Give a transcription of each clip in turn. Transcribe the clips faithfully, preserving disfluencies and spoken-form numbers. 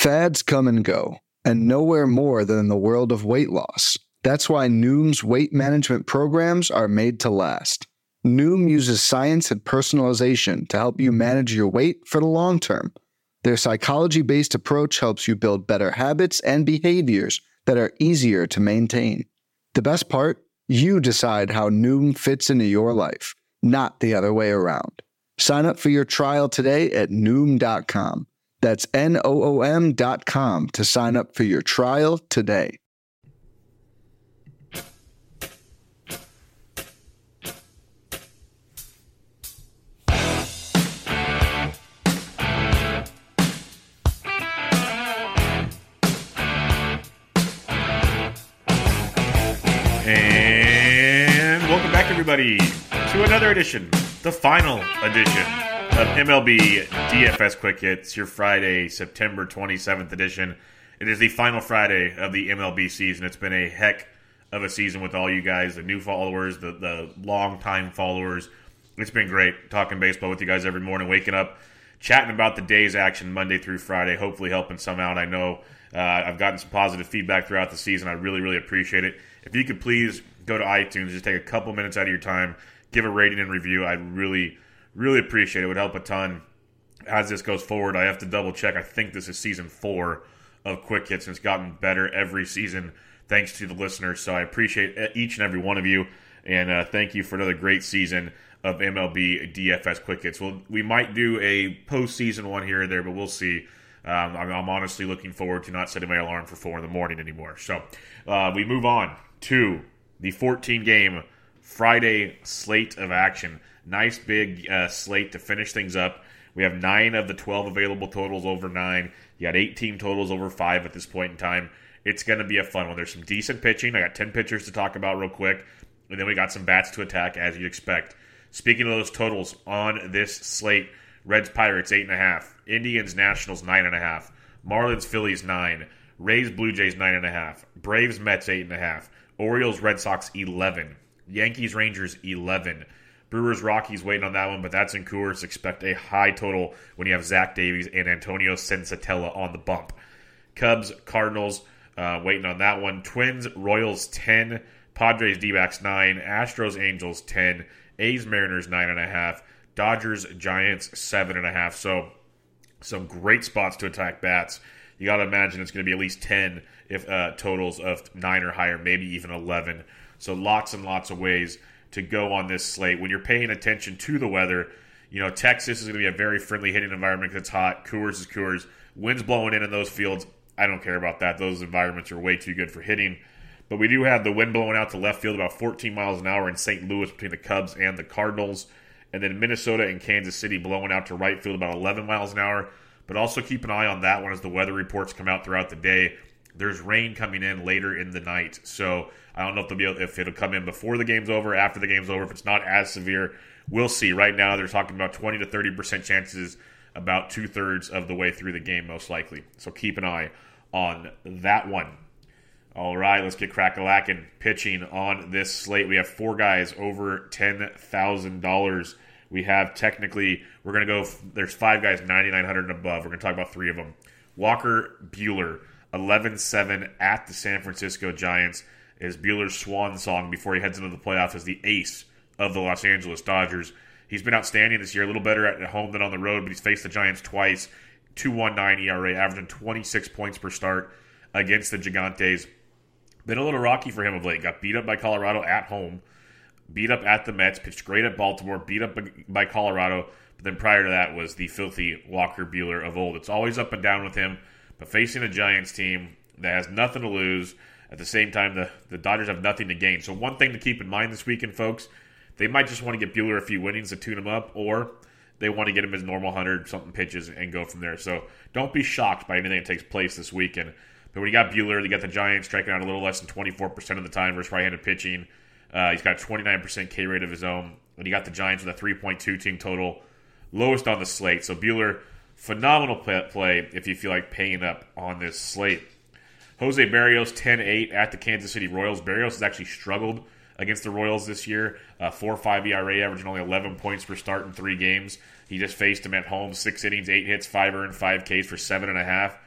Fads come and go, and nowhere more than in the world of weight loss. That's why Noom's weight management programs are made to last. Noom uses science and personalization to help you manage your weight for the long term. Their psychology-based approach helps you build better habits and behaviors that are easier to maintain. The best part? You decide how Noom fits into your life, not the other way around. Sign up for your trial today at Noom dot com. That's N O O M dot com to sign up for your trial today. And welcome back, everybody, to another edition, the final edition of M L B D F S Quick Hits, your Friday, September twenty-seventh edition. It is the final Friday of the M L B season. It's been a heck of a season with all you guys, the new followers, the, the long-time followers. It's been great talking baseball with you guys every morning, waking up, chatting about the day's action Monday through Friday, hopefully helping some out. I know uh, I've gotten some positive feedback throughout the season. I really, really appreciate it. If you could please go to iTunes, just take a couple minutes out of your time, give a rating and review. I'd really, really appreciate it. It would help a ton as this goes forward. I have to double check. I think this is season four of Quick Hits, and it's gotten better every season thanks to the listeners. So I appreciate each and every one of you, and uh, thank you for another great season of M L B D F S Quick Hits. Well, we might do a postseason one here or there, but we'll see. Um, I'm, I'm honestly looking forward to not setting my alarm for four in the morning anymore. So uh, we move on to the fourteen-game Friday slate of action. Nice big uh, slate to finish things up. We have nine of the twelve available totals over nine. You got eight team totals over five at this point in time. It's going to be a fun one. There's some decent pitching. I got ten pitchers to talk about real quick. And then we got some bats to attack, as you'd expect. Speaking of those totals on this slate, Reds Pirates eight point five. Indians Nationals nine point five. Marlins Phillies nine. Rays Blue Jays nine point five. Braves Mets eight point five. Orioles Red Sox eleven. Yankees Rangers eleven. Brewers Rockies waiting on that one, but that's in Coors. Expect a high total when you have Zach Davies and Antonio Sensatella on the bump. Cubs Cardinals uh, waiting on that one. Twins Royals ten. Padres D-backs nine. Astros Angels ten. A's Mariners nine point five. Dodgers Giants seven point five. So some great spots to attack bats. You got to imagine it's going to be at least ten if uh, totals of nine or higher, maybe even eleven. So lots and lots of ways to go on this slate. When you're paying attention to the weather, you know, Texas is going to be a very friendly hitting environment because it's hot. Coors is Coors. Winds blowing in in those fields. I don't care about that. Those environments are way too good for hitting. But we do have the wind blowing out to left field about fourteen miles an hour in Saint Louis between the Cubs and the Cardinals. And then Minnesota and Kansas City blowing out to right field about eleven miles an hour. But also keep an eye on that one as the weather reports come out throughout the day. There's rain coming in later in the night. So I don't know if, they'll be able, if it'll come in before the game's over, after the game's over. If it's not as severe, we'll see. Right now they're talking about twenty to thirty percent chances about two-thirds of the way through the game most likely. So keep an eye on that one. All right, let's get crack-a-lackin' pitching on this slate. We have four guys over ten thousand dollars. We have technically, we're going to go, there's five guys ninety-nine hundred and above. We're going to talk about three of them. Walker Buehler, eleven seven at the San Francisco Giants, is Buehler's swan song before he heads into the playoffs as the ace of the Los Angeles Dodgers. He's been outstanding this year, a little better at home than on the road, but he's faced the Giants twice. two point one nine E R A, averaging twenty-six points per start against the Gigantes. Been a little rocky for him of late. Got beat up by Colorado at home. Beat up at the Mets. Pitched great at Baltimore. Beat up by Colorado. But then prior to that was the filthy Walker Buehler of old. It's always up and down with him. But facing a Giants team that has nothing to lose, at the same time, the, the Dodgers have nothing to gain. So one thing to keep in mind this weekend, folks, they might just want to get Buehler a few innings to tune him up, or they want to get him his normal one hundred something pitches and go from there. So don't be shocked by anything that takes place this weekend. But when you got Buehler, you got the Giants striking out a little less than twenty-four percent of the time versus right-handed pitching. Uh, he's got a twenty-nine percent K rate of his own. And you got the Giants with a three point two team total, lowest on the slate. So Buehler, phenomenal play if you feel like paying up on this slate. Jose Barrios, ten eight at the Kansas City Royals. Barrios has actually struggled against the Royals this year. Uh, four point five E R A, averaging only eleven points per start in three games. He just faced him at home, six innings, eight hits, five earned, five Ks for seven and a half.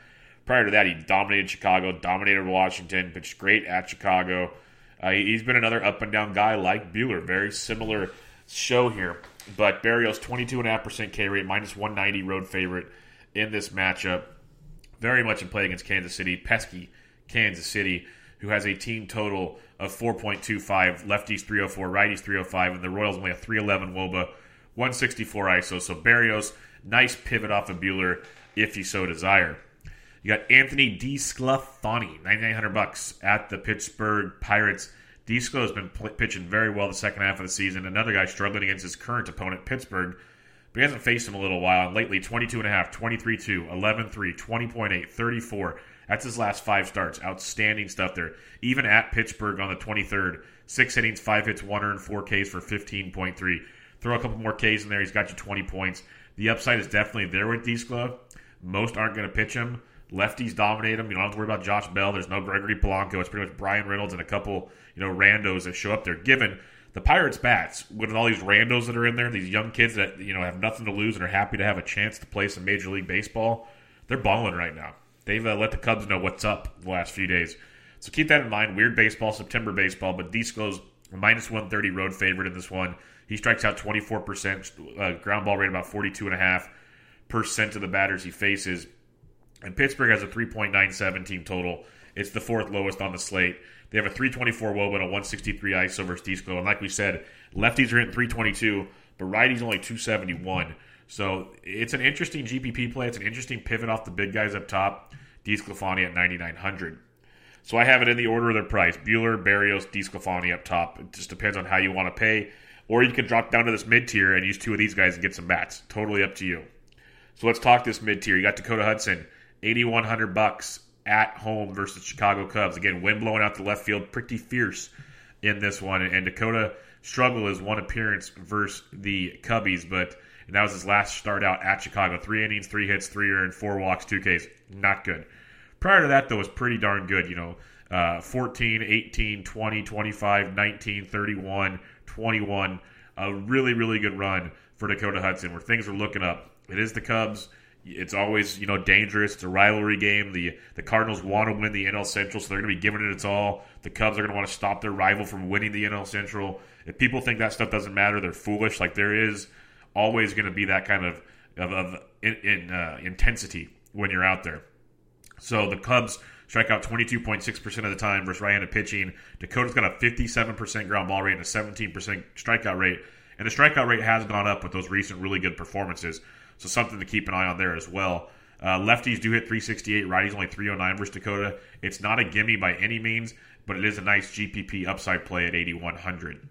Prior to that, he dominated Chicago, dominated Washington, pitched great at Chicago. Uh, he's been another up-and-down guy like Buehler. Very similar show here. But Berrios, twenty-two point five percent K rate, minus one ninety road favorite in this matchup. Very much in play against Kansas City. Pesky Kansas City, who has a team total of four point two five. Lefties three oh four, righties three oh five, and the Royals only have three eleven W O B A, one sixty-four I S O. So Berrios, nice pivot off of Buehler if you so desire. You got Anthony DeSclafani, ninety-nine hundred bucks at the Pittsburgh Pirates. DeSclo has been p- pitching very well the second half of the season. Another guy struggling against his current opponent, Pittsburgh, but he hasn't faced him a little while. And lately, twenty-two point five, twenty-three point two, eleven three, twenty point eight, thirty-four. That's his last five starts. Outstanding stuff there. Even at Pittsburgh on the twenty-third, six innings, five hits, one earned, four Ks for fifteen point three. Throw a couple more Ks in there, he's got you twenty points. The upside is definitely there with DeSclo. Most aren't going to pitch him. Lefties dominate him. You don't have to worry about Josh Bell. There's no Gregory Polanco. It's pretty much Brian Reynolds and a couple, you know, randos that show up there. Given the Pirates' bats, with all these randos that are in there, these young kids that, you know, have nothing to lose and are happy to have a chance to play some Major League Baseball, they're balling right now. They've uh, let the Cubs know what's up the last few days. So keep that in mind. Weird baseball, September baseball, but DeSclo's a minus one thirty road favorite in this one. He strikes out twenty-four percent, uh, ground ball rate about forty-two point five percent of the batters he faces. And Pittsburgh has a three point nine seven team total. It's the fourth lowest on the slate. They have a three twenty-four W O B A and a one sixty-three I S O versus DeSclo. And like we said, lefties are hitting three twenty-two, but righties only two seventy-one. So it's an interesting G P P play. It's an interesting pivot off the big guys up top. DeSclafani at ninety-nine hundred. So I have it in the order of their price. Buehler, Berrios, DeSclafani up top. It just depends on how you want to pay. Or you can drop down to this mid-tier and use two of these guys and get some bats. Totally up to you. So let's talk this mid-tier. You got Dakota Hudson, eighty-one hundred bucks at home versus Chicago Cubs. Again, wind blowing out the left field, pretty fierce in this one. And Dakota struggled his one appearance versus the Cubbies, but and that was his last start out at Chicago. Three innings, three hits, three earned, four walks, two Ks. Not good. Prior to that, though, was pretty darn good. You know, uh, fourteen, eighteen, twenty, twenty-five, nineteen, thirty-one, twenty-one. A really, really good run for Dakota Hudson where things are looking up. It is the Cubs. It's always, you know, dangerous. It's a rivalry game. The the Cardinals want to win the N L Central, so they're going to be giving it its all. The Cubs are going to want to stop their rival from winning the N L Central. If people think that stuff doesn't matter, they're foolish. Like, there is always going to be that kind of, of, of in, in, uh, intensity when you're out there. So the Cubs strike out twenty-two point six percent of the time versus right-handed pitching. Dakota's got a fifty-seven percent ground ball rate and a seventeen percent strikeout rate. And the strikeout rate has gone up with those recent really good performances. So something to keep an eye on there as well. Uh, lefties do hit three sixty-eight. Righties only three oh nine versus Dakota. It's not a gimme by any means, but it is a nice G P P upside play at eighty-one hundred.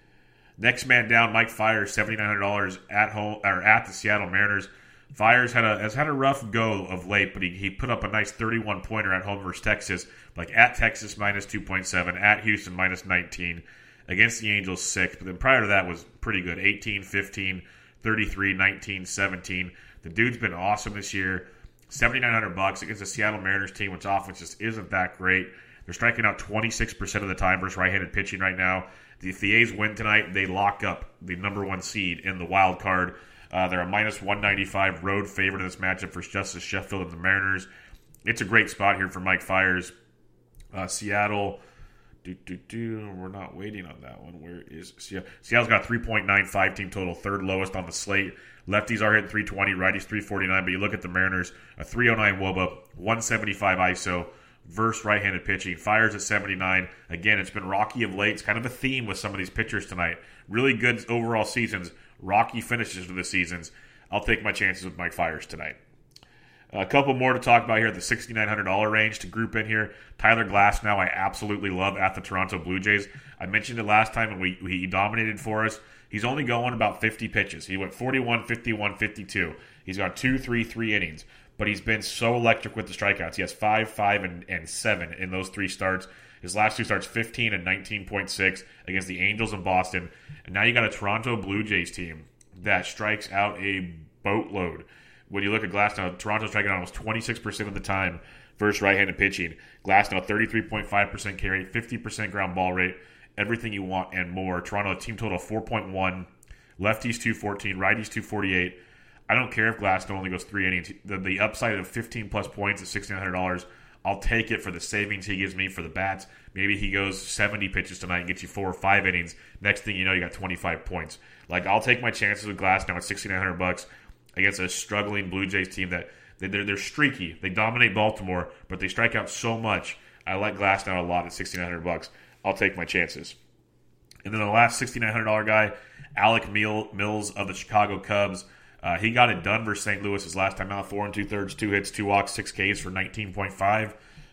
Next man down, Mike Fiers, seventy-nine hundred dollars at home or at the Seattle Mariners. Fiers had a, has had a rough go of late, but he, he put up a nice thirty-one pointer at home versus Texas. Like at Texas, minus two point seven. At Houston, minus nineteen. Against the Angels, six. But then prior to that was pretty good. eighteen, fifteen, thirty-three, nineteen, seventeen. The dude's been awesome this year. seventy-nine hundred bucks against the Seattle Mariners team, which offense just isn't that great. They're striking out twenty-six percent of the time versus right-handed pitching right now. If the A's win tonight, they lock up the number one seed in the wild card. Uh, they're a minus one ninety-five road favorite in this matchup for Justice Sheffield and the Mariners. It's a great spot here for Mike Fiers. Uh, Seattle, do, do, do, we're not waiting on that one. Where is Seattle? Seattle's got a three point nine five team total, third lowest on the slate. Lefties are hitting three twenty, righties three forty-nine, but you look at the Mariners, a three oh nine W O B A, one seventy-five I S O, versus right-handed pitching. Fiers at seventy-nine. Again, it's been rocky of late. It's kind of a theme with some of these pitchers tonight. Really good overall seasons. Rocky finishes to the seasons. I'll take my chances with Mike Fiers tonight. A couple more to talk about here at the sixty-nine hundred dollars range to group in here. Tyler Glasnow, I absolutely love at the Toronto Blue Jays. I mentioned it last time, and we, he dominated for us. He's only going about fifty pitches. He went forty-one, fifty-one, fifty-two. He's got two, three, three innings. But he's been so electric with the strikeouts. He has five, five, and, and seven in those three starts. His last two starts, fifteen and nineteen point six against the Angels in Boston. And now you got a Toronto Blue Jays team that strikes out a boatload. When you look at Glasnow, Toronto's striking out almost twenty-six percent of the time versus right-handed pitching. Glasnow, thirty-three point five percent carry, fifty percent ground ball rate, everything you want and more. Toronto, team total four point one, lefties two fourteen, righties two forty-eight. I don't care if Glasnow only goes three innings. The, the upside of fifteen plus points is sixteen hundred dollars. I'll take it for the savings he gives me for the bats. Maybe he goes seventy pitches tonight and gets you four or five innings. Next thing you know, you got twenty-five points. Like, I'll take my chances with Glasnow at sixty-nine hundred bucks against a struggling Blue Jays team that they're, they're streaky. They dominate Baltimore, but they strike out so much. I like Glasnow a lot at sixty-nine hundred bucks. I'll take my chances. And then the last sixty-nine hundred dollars guy, Alec Mills of the Chicago Cubs. Uh, he got it done versus Saint Louis his last time out. Four and two-thirds, two hits, two walks, six Ks for nineteen point five.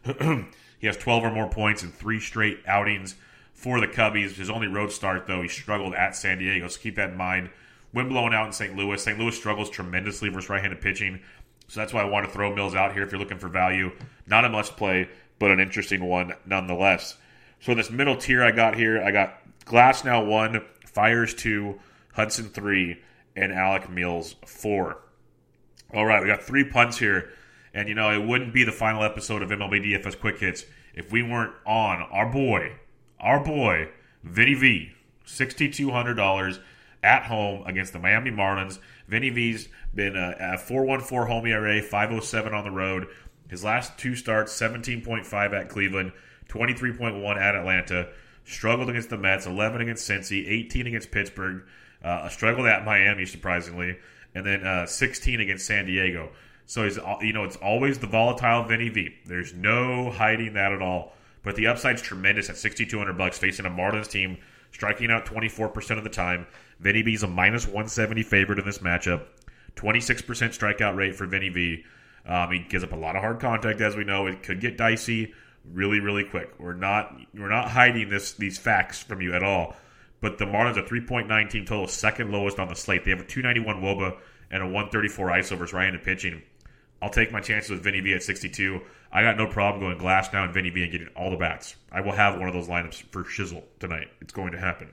He has twelve or more points in three straight outings for the Cubbies. His only road start, though, he struggled at San Diego, so keep that in mind. Wind blowing out in Saint Louis. Saint Louis struggles tremendously versus right-handed pitching, so that's why I want to throw Mills out here if you're looking for value. Not a must-play, but an interesting one nonetheless. So in this middle tier I got here, I got Glasnow one, Fiers two, Hudson three, and Alec Mills four. All right, we got three punts here. And, you know, it wouldn't be the final episode of M L B D F S Quick Hits if we weren't on our boy, our boy, Vinny V, six thousand two hundred dollars at home against the Miami Marlins. Vinny V's been a, a four point one four home E R A, five oh seven on the road. His last two starts, seventeen point five at Cleveland, twenty-three point one at Atlanta. Struggled against the Mets, eleven against Cincy, eighteen against Pittsburgh. Uh, struggled at Miami, surprisingly. And then uh, sixteen against San Diego. So, he's, you know, it's always the volatile Vinny V. There's no hiding that at all. But the upside's tremendous at sixty-two hundred bucks facing a Marlins team striking out twenty-four percent of the time. Vinny V's a minus one seventy favorite in this matchup. twenty-six percent strikeout rate for Vinny V. Um, he gives up a lot of hard contact, as we know. It could get dicey really, really quick. We're not we're not hiding this these facts from you at all. But the Marlins are three point nine team total, second lowest on the slate. They have a two ninety-one W O B A and a one thirty-four I S O versus right-handed pitching. I'll take my chances with Vinny V at sixty-two. I got no problem going Glasnow and Vinny V and getting all the bats. I will have one of those lineups for shizzle tonight. It's going to happen.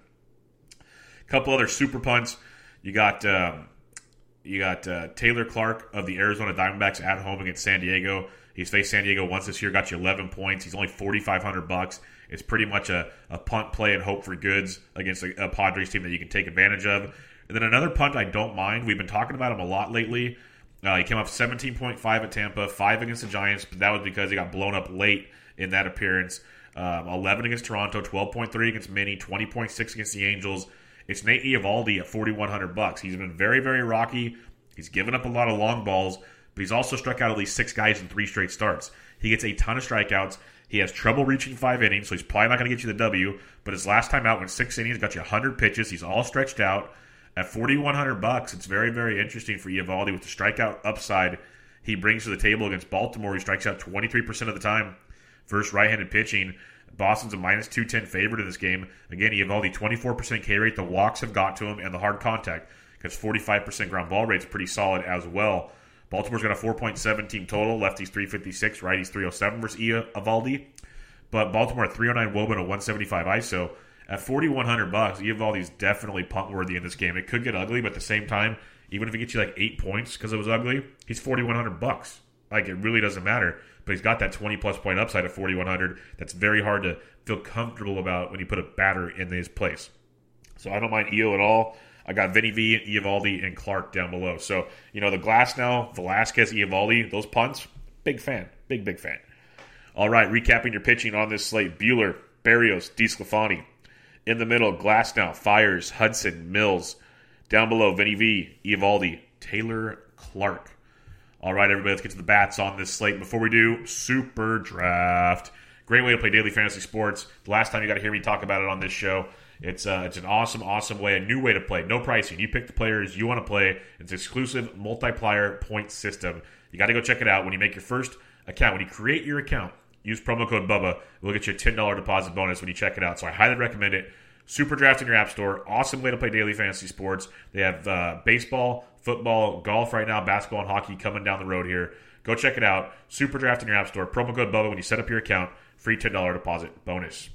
A couple other super punts. You got um, you got uh, Taylor Clark of the Arizona Diamondbacks at home against San Diego. He's faced San Diego once this year, got you eleven points. He's only forty-five hundred bucks. It's pretty much a, a punt play and hope for goods against a, a Padres team that you can take advantage of. And then another punt I don't mind. We've been talking about him a lot lately. Uh, he came up seventeen point five at Tampa, five against the Giants, but that was because he got blown up late in that appearance. Um, eleven against Toronto, twelve point three against Minnie, twenty point six against the Angels. It's Nate Eovaldi at forty-one hundred bucks. He's been very, very rocky. He's given up a lot of long balls, but he's also struck out at least six guys in three straight starts. He gets a ton of strikeouts. He has trouble reaching five innings, so he's probably not going to get you the W. But his last time out went six innings, got you one hundred pitches. He's all stretched out. At forty-one hundred bucks, it's very, very interesting for Eovaldi with the strikeout upside he brings to the table against Baltimore. He strikes out twenty-three percent of the time versus right-handed pitching. Boston's a minus two ten favorite in this game. Again, Eovaldi, twenty-four percent K rate. The walks have got to him, and the hard contact, because forty-five percent ground ball rate is pretty solid as well. Baltimore's got a four point seven team total. Lefties three fifty-six, righties three oh seven versus Eovaldi. But Baltimore at three oh nine W O B A and a one seventy-five I S O. At forty-one hundred bucks, Eovaldi's definitely punt-worthy in this game. It could get ugly, but at the same time, even if he gets you like eight points because it was ugly, he's forty-one hundred bucks. Like, it really doesn't matter. But he's got that twenty-plus point upside at forty-one hundred. That's very hard to feel comfortable about when you put a batter in his place. So I don't mind E O at all. I got Vinny V, Eovaldi, and Clark down below. So, you know, the Glasnow, Velasquez, Eovaldi, those punts, big fan. Big, big fan. All right, recapping your pitching on this slate. Buehler, Berrios, DeSclafani. In the middle, Glasnow, Fiers, Hudson, Mills. Down below, Vinny V, Eovaldi, Taylor Clark. All right, everybody, let's get to the bats on this slate. Before we do, Super Draft. Great way to play daily fantasy sports. The last time you got to hear me talk about it on this show. It's uh, it's an awesome, awesome way, a new way to play. No pricing. You pick the players you want to play. It's an exclusive multiplier point system. You got to go check it out when you make your first account. When you create your account, use promo code Bubba. We'll get you a ten dollars deposit bonus when you check it out. So I highly recommend it. Super Draft in your app store. Awesome way to play daily fantasy sports. They have uh, baseball, football, golf right now, basketball, and hockey coming down the road here. Go check it out. Super Draft in your app store. Promo code Bubba when you set up your account. Free ten dollars deposit bonus.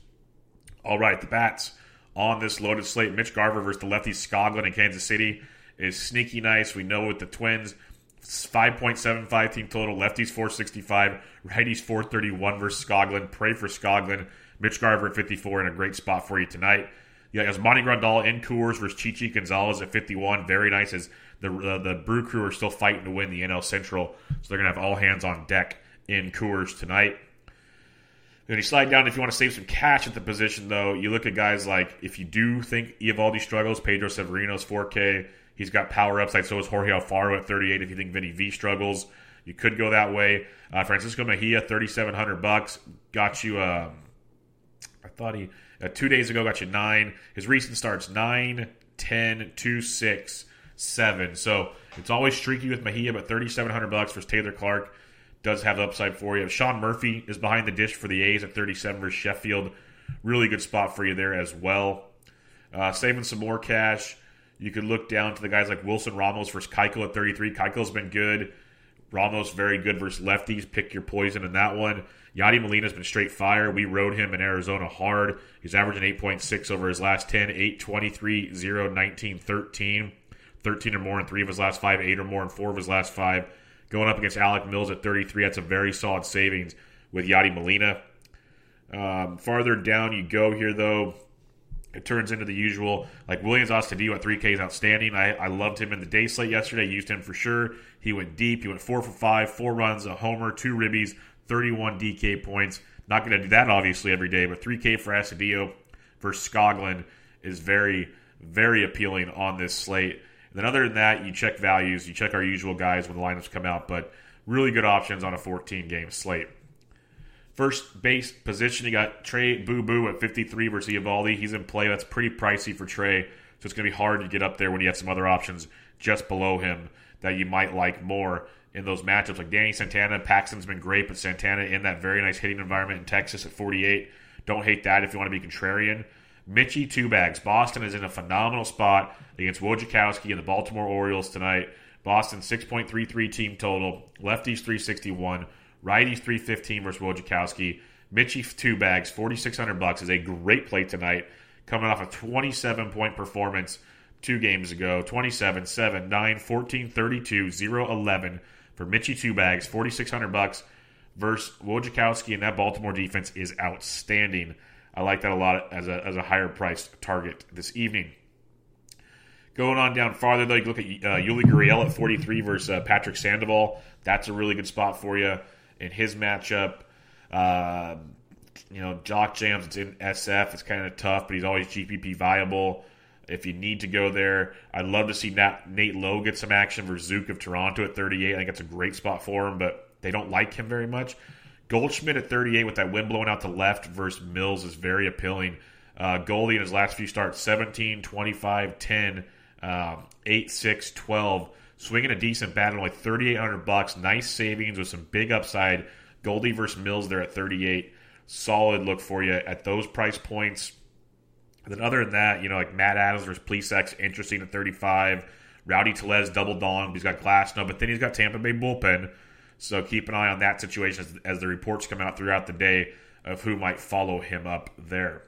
All right, the bats on this loaded slate. Mitch Garver versus the lefties Skoglund in Kansas City is sneaky nice. We know with the Twins, five point seven five team total. Lefties four sixty-five, righties four thirty-one versus Skoglund. Pray for Skoglund. Mitch Garver at fifty-four in a great spot for you tonight. Yeah, Yasmani Grandal in Coors versus Chichi Gonzalez at fifty-one. Very nice as the uh, the Brew Crew are still fighting to win the N L Central. So they're going to have all hands on deck in Coors tonight. Then you slide down if you want to save some cash at the position, though. You look at guys like, if you do think Eovaldi struggles, Pedro Severino's four K. He's got power upside. So is Jorge Alfaro at thirty-eight. If you think Vinny V struggles, you could go that way. Uh, Francisco Mejia, thirty-seven hundred bucks. Got you, uh, I thought he, uh, two days ago got you nine. His recent starts, nine, ten, two, six, seven. So it's always streaky with Mejia, but thirty-seven hundred bucks versus Taylor Clark does have the upside for you. Sean Murphy is behind the dish for the A's at thirty-seven versus Sheffield. Really good spot for you there as well. Uh, saving some more cash, you could look down to the guys like Wilson Ramos versus Keuchel at thirty-three. Keuchel's been good. Ramos very good versus lefties. Pick your poison in that one. Yadi Molina's been straight fire. We rode him in Arizona hard. He's averaging eight point six over his last ten. eight, twenty-three, zero, nineteen, thirteen. thirteen or more in three of his last five. eight or more in four of his last five. Going up against Alec Mills at thirty-three. That's a very solid savings with Yadi Molina. Um, farther down you go here, though, it turns into the usual. Like Williams Astudillo at three K is outstanding. I, I loved him in the day slate yesterday. Used him for sure. He went deep. He went four for five, four runs, a homer, two ribbies, thirty-one D K points. Not going to do that, obviously, every day, but three K for Astudillo versus Skoglund is very, very appealing on this slate. And then other than that, you check values. You check our usual guys when the lineups come out, but really good options on a fourteen-game slate. First base position, you got Trey Boo Boo at fifty-three versus Eovaldi. He's in play. That's pretty pricey for Trey, so it's going to be hard to get up there when you have some other options just below him that you might like more in those matchups. Like Danny Santana, Paxton's been great, but Santana in that very nice hitting environment in Texas at forty-eight. Don't hate that if you want to be contrarian. Mitchie two bags. Boston is in a phenomenal spot against Wojciechowski and the Baltimore Orioles tonight. Boston six point three three team total. Lefties three sixty-one. Righties three fifteen versus Wojciechowski. Mitchie two bags, forty-six hundred bucks is a great play tonight. Coming off a twenty-seven point performance two games ago. twenty-seven, seven, nine, fourteen, thirty-two, zero, eleven for Mitchie two bags, forty-six hundred bucks versus Wojciechowski, and that Baltimore defense is outstanding. I like that a lot as a as a higher priced target this evening. Going on down farther, though, you look at uh, Yuli Gurriel at forty-three versus uh, Patrick Sandoval. That's a really good spot for you in his matchup. Uh, you know, Jock Jams, it's in S F. It's kind of tough, but he's always G P P viable if you need to go there. I'd love to see Nat, Nate Lowe get some action versus Zook of Toronto at thirty-eight. I think that's a great spot for him, but they don't like him very much. Goldschmidt at thirty-eight with that wind blowing out to left versus Mills is very appealing. Uh, Goldie in his last few starts, seventeen, twenty-five, ten, um, eight, six, twelve. Swinging a decent bat at only thirty-eight hundred bucks. Nice savings with some big upside. Goldie versus Mills there at thirty-eight. Solid look for you at those price points. And then other than that, you know, like Matt Adams versus Plesac, interesting at thirty-five. Rowdy Tellez double dong. He's got Glasnow, but then he's got Tampa Bay bullpen. So keep an eye on that situation as, as the reports come out throughout the day of who might follow him up there.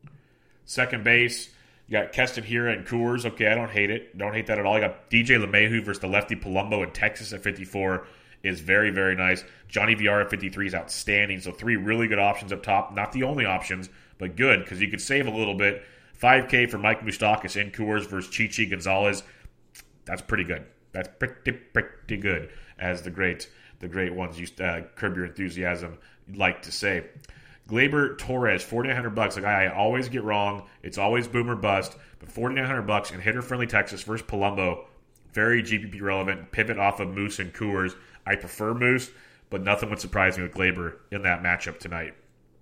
Second base, you got Keston Hiura and Coors. Okay, I don't hate it. Don't hate that at all. You got D J LeMahieu versus the lefty Palumbo in Texas at fifty-four is very, very nice. Johnny V R at fifty-three is outstanding. So three really good options up top. Not the only options, but good because you could save a little bit. five K for Mike Moustakas in Coors versus Chichi Gonzalez. That's pretty good. That's pretty, pretty good, as the great the great ones used to uh, Curb Your Enthusiasm like to say. Gleyber Torres, forty-nine hundred bucks. A guy I always get wrong. It's always boom or bust. But forty-nine hundred bucks in hitter-friendly Texas versus Palumbo. Very G P P relevant. Pivot off of Moose and Coors. I prefer Moose, but nothing would surprise me with Gleyber in that matchup tonight.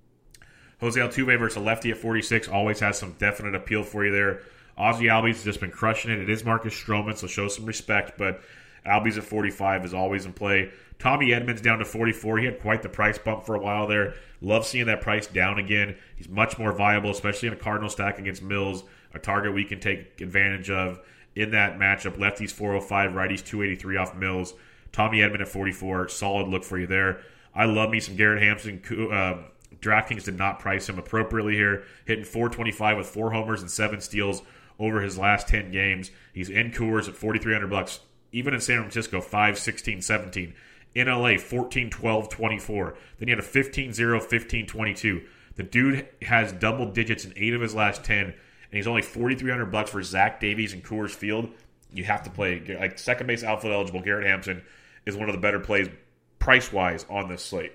Jose Altuve versus a lefty at forty-six. Always has some definite appeal for you there. Ozzie Albies has just been crushing it. It is Marcus Stroman, so show some respect. But Albies at forty-five is always in play. Tommy Edmonds down to forty-four. He had quite the price bump for a while there. Love seeing that price down again. He's much more viable, especially in a Cardinal stack against Mills, a target we can take advantage of in that matchup. Lefties four oh five, righties two eighty-three off Mills. Tommy Edmonds at forty-four. Solid look for you there. I love me some Garrett Hampson. Uh, DraftKings did not price him appropriately here. Hitting four twenty-five with four homers and seven steals over his last ten games. He's in Coors at forty-three hundred bucks. Even in San Francisco, five, sixteen, seventeen. In L A, fourteen, twelve, twenty-four. Then he had a fifteen, zero, fifteen, twenty-two. The dude has double digits in eight of his last ten, he's only forty-three hundred bucks for Zach Davies and Coors Field. You have to play. Like, second base outfield eligible, Garrett Hampson is one of the better plays price-wise on this slate.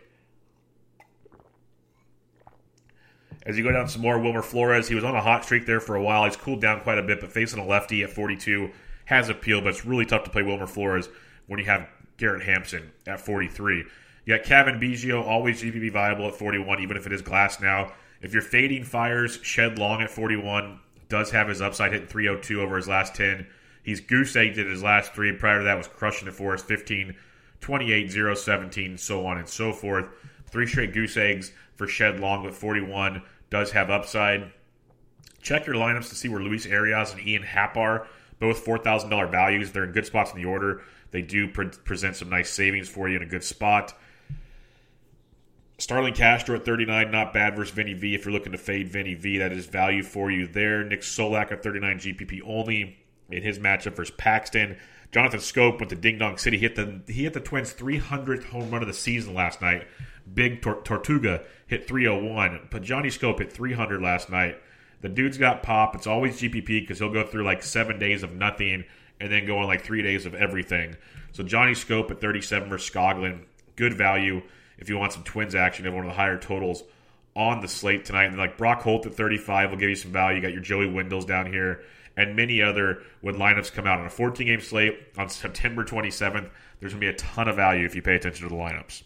As you go down some more, Wilmer Flores, he was on a hot streak there for a while. He's cooled down quite a bit, but facing a lefty at forty-two has appeal, but it's really tough to play Wilmer Flores when you have Garrett Hampson at forty-three. You got Kevin Biggio, always G P P viable at forty-one, even if it is glass now. If you're fading Fires, Shed Long at forty-one does have his upside, hitting three oh two over his last ten. He's goose-egged in his last three. Prior to that was crushing it for us, fifteen, twenty-eight, zero, seventeen, so on and so forth. Three straight goose eggs for Shed Long with forty-one. Does have upside. Check your lineups to see where Luis Arias and Ian Happ are. Both four thousand dollars values. They're in good spots in the order. They do pre- present some nice savings for you in a good spot. Starling Castro at thirty-nine, not bad versus Vinny V. If you're looking to fade Vinny V, that is value for you there. Nick Solak at thirty-nine, G P P only in his matchup versus Paxton. Jonathan Scope went to Ding Dong City. He hit the, he hit the Twins' three hundredth home run of the season last night. Big Tor- Tortuga hit three oh one, but Johnny Scope hit three hundred last night. The dude's got pop. It's always G P P because he'll go through like seven days of nothing and then go on like three days of everything. So Johnny Scope at thirty-seven versus Skoglund. Good value if you want some Twins action. You have one of the higher totals on the slate tonight. And then like Brock Holt at thirty-five will give you some value. You got your Joey Wendles down here and many other when lineups come out on a fourteen-game slate on September twenty-seventh. There's going to be a ton of value if you pay attention to the lineups.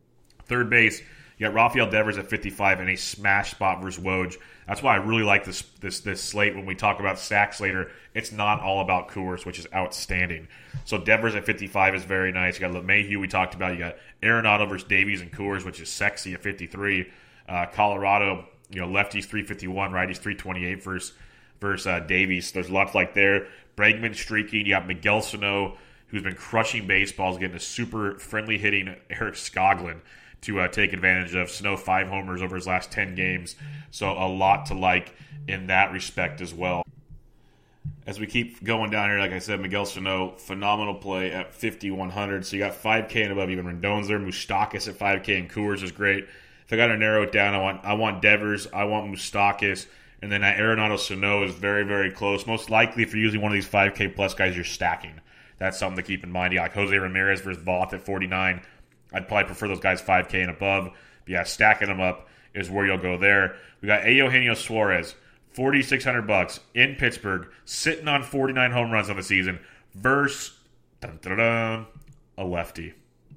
Third base, you got Rafael Devers at fifty-five and a smash spot versus Woj. That's why I really like this this this slate when we talk about stacks later. It's not all about Coors, which is outstanding. So Devers at fifty-five is very nice. You got LeMahieu we talked about. You got Arenado versus Davies and Coors, which is sexy at fifty-three. Uh, Colorado, you know, lefties three fifty-one, righties three twenty-eight versus, versus uh, Davies. There's lots like there. Bregman streaking. You got Miguel Sano, who's been crushing baseballs, getting a super friendly hitting Eric Skoglund to uh, take advantage of. Snow five homers over his last ten games. So a lot to like in that respect as well. As we keep going down here, like I said, Miguel Sano, phenomenal play at fifty-one hundred. So you got five K and above. Even Rendon's there. Moustakas at five K and Coors is great. If I got to narrow it down, I want I want Devers, I want Moustakas, and then Arenado Sano is very, very close. Most likely, if you're using one of these five K plus guys, you're stacking. That's something to keep in mind. You got Jose Ramirez versus Voth at forty-nine. I'd probably prefer those guys five K and above. But yeah, stacking them up is where you'll go there. We got Eugenio Suarez, forty-six hundred bucks in Pittsburgh, sitting on forty-nine home runs on the season, versus dun, dun, dun, a lefty.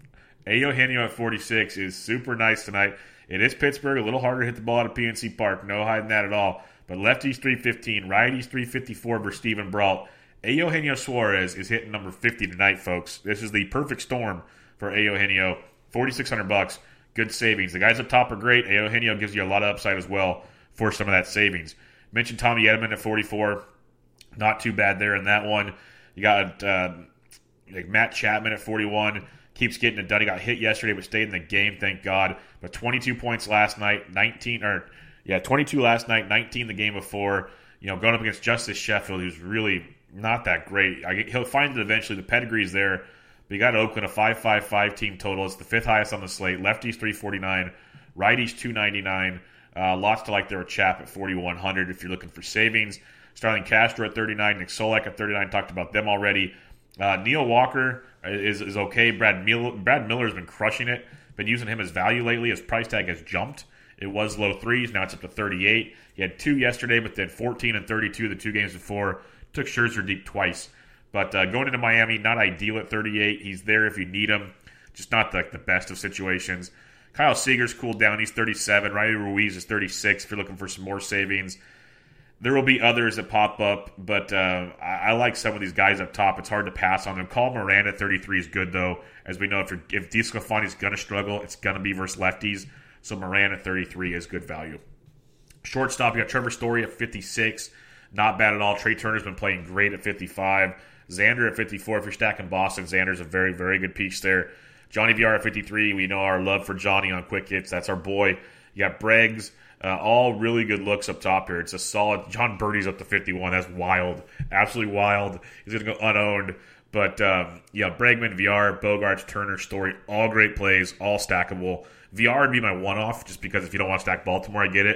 Eugenio at forty-six is super nice tonight. It is Pittsburgh, a little harder to hit the ball out of P N C Park. No hiding that at all. But lefties three fifteen, righties three fifty-four versus Steven Brault. Eugenio Suarez is hitting number fifty tonight, folks. This is the perfect storm for Eugenio. forty-six hundred bucks, good savings. The guys up top are great. Eugenio gives you a lot of upside as well for some of that savings. Mentioned Tommy Edman at forty-four. Not too bad there in that one. You got uh, like Matt Chapman at forty-one. Keeps getting it done. He got hit yesterday, but stayed in the game, thank God. But twenty-two points last night, nineteen or yeah, twenty-two last night, nineteen the game before. You know, going up against Justice Sheffield, who's really not that great. I, he'll find it eventually. The pedigree's there. But you got Oakland, a five five five team total. It's the fifth highest on the slate. Lefties three forty-nine, righties two ninety-nine. Uh, lots to like there with Chap at forty-one hundred if you're looking for savings. Starling Castro at thirty-nine, Nick Solak at thirty-nine. Talked about them already. Uh, Neil Walker is is okay. Brad Mil- Brad Miller has been crushing it. Been using him as value lately. His price tag has jumped. It was low threes. Now it's up to thirty-eight. He had two yesterday, but then fourteen and thirty-two the two games before. Took Scherzer deep twice. But uh, going into Miami, not ideal at thirty-eight. He's there if you need him. Just not the, the best of situations. Kyle Seager's cooled down. He's thirty-seven. Riley Ruiz is thirty-six if you're looking for some more savings. There will be others that pop up, but uh, I, I like some of these guys up top. It's hard to pass on them. Carl Moran at thirty-three is good, though. As we know, if, you're, if DeSclafani's going to struggle, it's going to be versus lefties. So Moran at thirty-three is good value. Shortstop, you got Trevor Story at fifty-six. Not bad at all. Trey Turner's been playing great at fifty-five. Xander at fifty-four. If you're stacking Boston, Xander's a very, very good piece there. Johnny V R at fifty-three. We know our love for Johnny on quick hits. That's our boy. You got Breggs. Uh, all really good looks up top here. It's a solid. John Birdie's up to fifty-one. That's wild. Absolutely wild. He's going to go unowned. But, um, yeah, Bregman, V R, Bogarts, Turner, Story, all great plays, all stackable. V R would be my one-off just because if you don't want to stack Baltimore, I get it.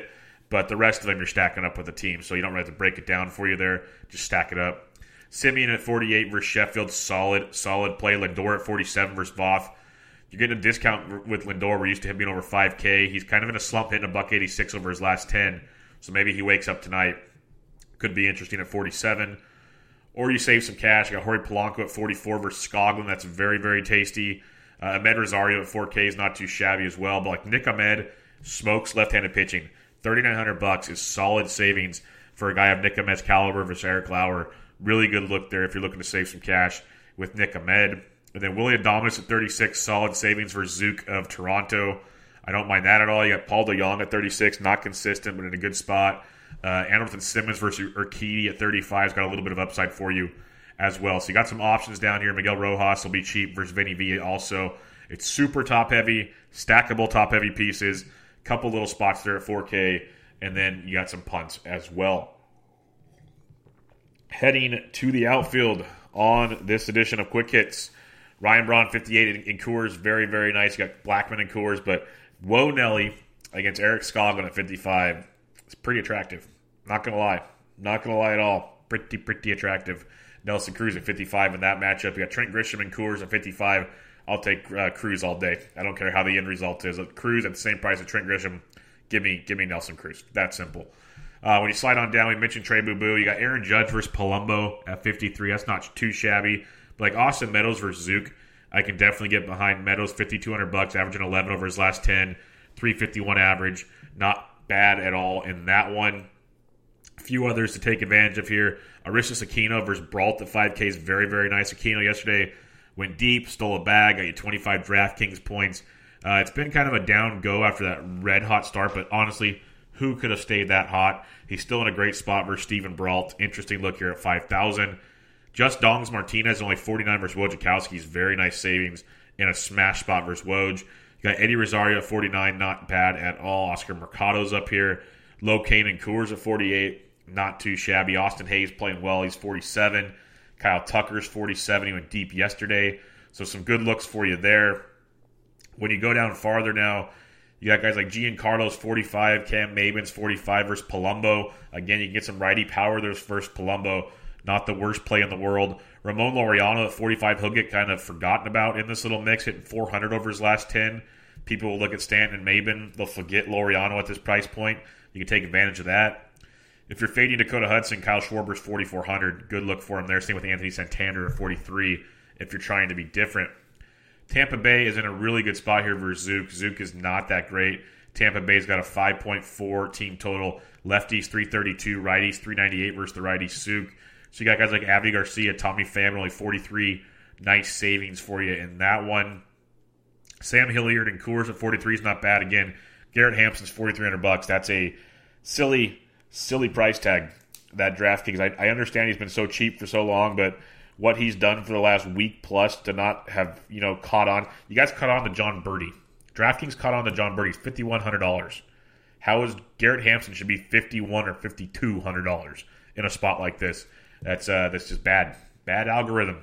But the rest of them you're stacking up with the team, so you don't really have to break it down for you there. Just stack it up. Simeon at forty-eight versus Sheffield, solid, solid play. Lindor at forty-seven versus Voth. You're getting a discount with Lindor. We're used to him being over five K. He's kind of in a slump, hitting a buck eighty-six over his last ten. So maybe he wakes up tonight. Could be interesting at forty-seven. Or you save some cash. You got Jorge Polanco at forty-four versus Skoglund. That's very, very tasty. Uh, Ahmed Rosario at four K is not too shabby as well. But like Nick Ahmed smokes left-handed pitching. thirty-nine hundred bucks is solid savings for a guy of Nick Ahmed's caliber versus Eric Lauer. Really good look there if you're looking to save some cash with Nick Ahmed. And then Willie Adames at thirty-six, solid savings for Zook of Toronto. I don't mind that at all. You got Paul DeJong at thirty-six, not consistent, but in a good spot. Uh, Anderson Simmons versus Urquidy at thirty-five has got a little bit of upside for you as well. So you got some options down here. Miguel Rojas will be cheap versus Vinny V also. It's super top-heavy, stackable top-heavy pieces. Couple little spots there at four K, and then you got some punts as well. Heading to the outfield on this edition of Quick Hits. Ryan Braun, fifty-eight in, in Coors. Very, very nice. You got Blackman in Coors, but Whoa Nelly against Eric Skoglund at fifty-five. It's pretty attractive. Not going to lie. Not going to lie at all. Pretty, pretty attractive. Nelson Cruz at fifty-five in that matchup. You got Trent Grisham in Coors at fifty-five. I'll take uh, Cruz all day. I don't care how the end result is. Cruz at the same price as Trent Grisham. Give me, give me Nelson Cruz. That simple. Uh, when you slide on down, we mentioned Trey Boo Boo. You got Aaron Judge versus Palumbo at fifty-three. That's not too shabby. But like Austin Meadows versus Zook, I can definitely get behind Meadows. fifty-two hundred bucks, averaging eleven over his last ten. three fifty-one average. Not bad at all in that one. A few others to take advantage of here. Aristus Aquino versus Brault at five K is very, very nice. Aquino yesterday went deep, stole a bag, got you twenty-five DraftKings points. Uh, it's been kind of a down go after that red-hot start, but honestly, who could have stayed that hot? He's still in a great spot versus Steven Brault. Interesting look here at five thousand. Just Dongs Martinez, only forty-nine versus Wojciechowski's. Very nice savings in a smash spot versus Woj. You got Eddie Rosario at forty-nine, not bad at all. Oscar Mercado's up here. Low Kane and Coors at forty-eight, not too shabby. Austin Hayes playing well. He's forty-seven. Kyle Tucker's forty-seven. He went deep yesterday. So some good looks for you there. When you go down farther now, you got guys like Giancarlo's forty-five, Cam Maben's forty-five versus Palumbo. Again, you can get some righty power. There's first Palumbo. Not the worst play in the world. Ramon Laureano at forty-five. He'll get kind of forgotten about in this little mix, hitting four hundred over his last ten. People will look at Stanton and Maben. They'll forget Laureano at this price point. You can take advantage of that. If you're fading Dakota Hudson, Kyle Schwarber's forty-four hundred. Good look for him there. Same with Anthony Santander at forty-three if you're trying to be different. Tampa Bay is in a really good spot here versus Zook. Zook is not that great. Tampa Bay's got a five point four team total. Lefties three thirty-two, righties three ninety-eight versus the righty Zook. So you got guys like Avi Garcia, Tommy Pham, only forty-three. Nice savings for you in that one. Sam Hilliard and Coors at forty-three is not bad. Again, Garrett Hampson's forty-three hundred bucks. That's a silly, silly price tag, that DraftKings. I, I understand he's been so cheap for so long, but what he's done for the last week plus to not have, you know, caught on. You guys caught on to John Birdie. DraftKings caught on to John Birdie, fifty-one hundred dollars. How is Garrett Hampson should be fifty-one or fifty-two hundred dollars in a spot like this? That's uh, that's just bad. Bad algorithm.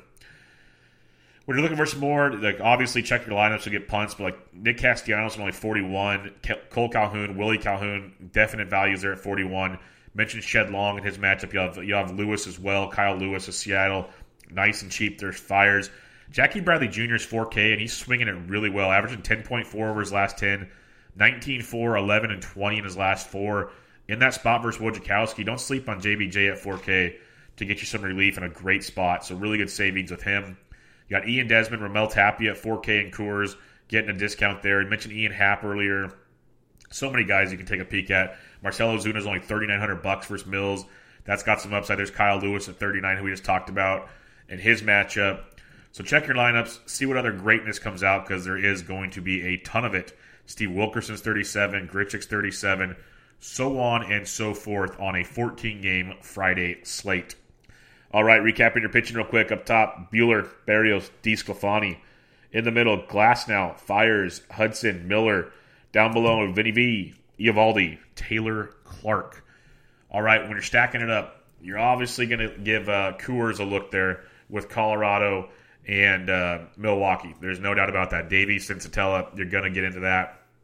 When you're looking for some more, like obviously check your lineups to get punts, but like Nick Castellanos only forty-one, Cole Calhoun, Willie Calhoun, definite values there at forty-one. Mentioned Shed Long in his matchup. You have you have Lewis as well, Kyle Lewis of Seattle, nice and cheap. There's fires. Jackie Bradley Junior is four K and he's swinging it really well, averaging ten point four over his last ten, nineteen, four, eleven, and twenty in his last four. In that spot versus Wojciechowski, don't sleep on J B J at four K to get you some relief in a great spot. So really good savings with him. You got Ian Desmond, Ramel Tapia at four K in Coors, getting a discount there. I mentioned Ian Happ earlier. So many guys you can take a peek at. Marcelo Zuna's only thirty-nine hundred bucks versus Mills. That's got some upside. There's Kyle Lewis at thirty-nine, who we just talked about, in his matchup. So check your lineups, see what other greatness comes out, because there is going to be a ton of it. Steve Wilkerson's thirty-seven, Grichuk's thirty-seven, so on and so forth on a fourteen-game Friday slate. All right, recapping your pitching real quick. Up top, Buehler, Berrios, DeSclafani. In the middle, Glasnow, Fires, Hudson, Miller. Down below, Vinny V, Eovaldi, Taylor Clark. All right, when you're stacking it up, you're obviously going to give uh, Coors a look there with Colorado and uh, Milwaukee. There's no doubt about that. Davies, Sensatella, you're going to get into that.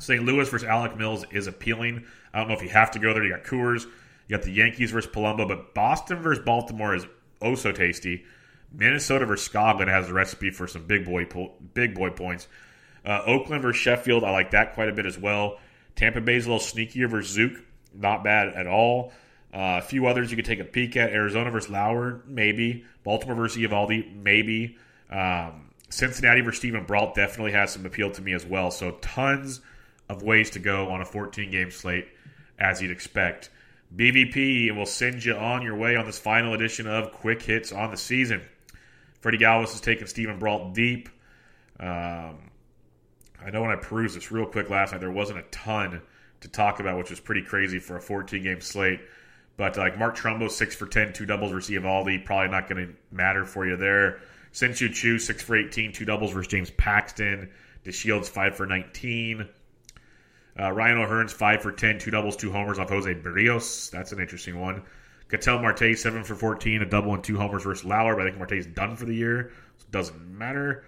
Saint Louis versus Alec Mills is appealing. I don't know if you have to go there. You got Coors. You got the Yankees versus Palumbo. But Boston versus Baltimore is oh so tasty. Minnesota versus Scotland has a recipe for some big boy big boy points. Uh, Oakland versus Sheffield, I like that quite a bit as well. Tampa Bay's a little sneakier versus Zook. Not bad at all. Uh, a few others you could take a peek at. Arizona versus Lauer, maybe. Baltimore versus Eovaldi, maybe. Um, Cincinnati versus Stephen Brault definitely has some appeal to me as well. So tons of ways to go on a fourteen-game slate, as you'd expect. B V P will send you on your way on this final edition of Quick Hits on the season. Freddie Galvis has taken Stephen Brault deep. Um, I know when I perused this real quick last night, there wasn't a ton to talk about, which was pretty crazy for a fourteen-game slate. But like Mark Trumbo, six for ten, two doubles versus Eovaldi, probably not going to matter for you there. Shin-Soo Choo, six for eighteen, two doubles versus James Paxton. DeShields, five for nineteen. Uh, Ryan O'Hearn's five for ten, two doubles, two homers off Jose Berrios. That's an interesting one. Ketel Marte, seven for fourteen, a double and two homers versus Lauer, but I think Marte's done for the year, so it doesn't matter.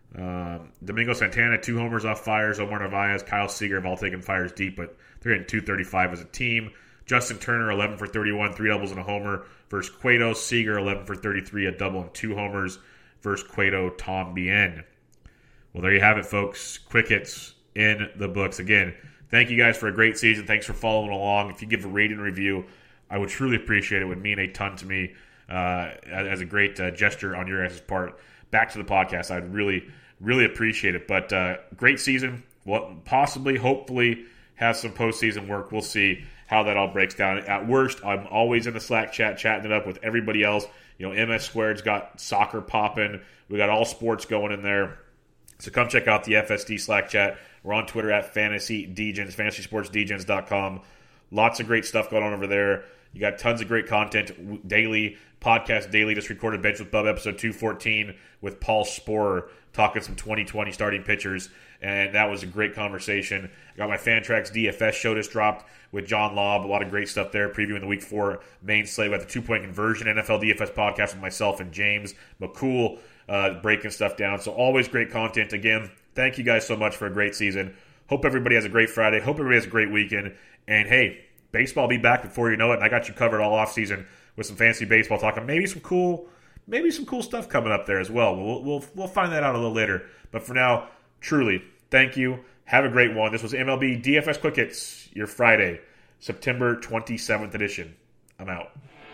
Um, Domingo Santana, two homers off Fires. Omar Narvaez, Kyle Seager have all taken Fires deep, but they're hitting two thirty-five as a team. Justin Turner, eleven for thirty-one, three doubles and a homer versus Cueto. Seager, eleven for thirty-three, a double and two homers versus Cueto Tom Bien. Well, there you have it, folks. Quick hits in the books. Again, thank you guys for a great season. Thanks for following along. If you give a rating and review, I would truly appreciate it. It would mean a ton to me uh, as a great uh, gesture on your guys' part. Back to the podcast. I'd really, really appreciate it. But uh, great season. What possibly, hopefully, has some postseason work. We'll see how that all breaks down. At worst, I'm always in the Slack chat chatting it up with everybody else. You know, M S Squared's got soccer popping. We got all sports going in there. So come check out the F S D Slack chat. We're on Twitter at Fantasy Degens, fantasy sports degens dot com. Lots of great stuff going on over there. You got tons of great content daily. Podcast daily. Just recorded Bench with Bub episode two fourteen with Paul Sporer talking some twenty twenty starting pitchers. And that was a great conversation. I got my Fantrax D F S show just dropped with John Lobb. A lot of great stuff there. Previewing the week four main slate. We got the two-point conversion N F L D F S podcast with myself and James McCool uh, breaking stuff down. So always great content. Again, thank you guys so much for a great season. Hope everybody has a great Friday. Hope everybody has a great weekend. And hey, baseball will be back before you know it. And I got you covered all off season with some fancy baseball talk and maybe some cool, maybe some cool stuff coming up there as well. We'll we'll we'll find that out a little later. But for now, truly, thank you. Have a great one. This was M L B D F S Quick Hits, your Friday, September twenty-seventh edition. I'm out.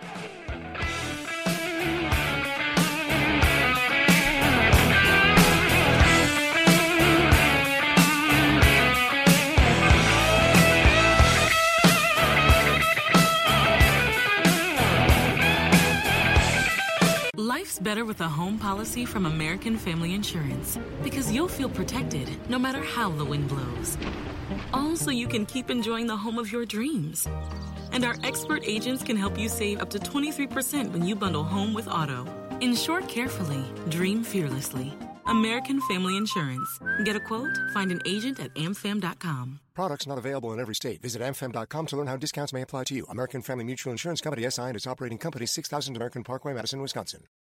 Life's better with a home policy from American Family Insurance because you'll feel protected no matter how the wind blows. All so you can keep enjoying the home of your dreams. And our expert agents can help you save up to twenty-three percent when you bundle home with auto. Insure carefully, dream fearlessly. American Family Insurance. Get a quote? Find an agent at am fam dot com. Products not available in every state. Visit am fam dot com to learn how discounts may apply to you. American Family Mutual Insurance Company, S I and its operating company, six thousand American Parkway, Madison, Wisconsin.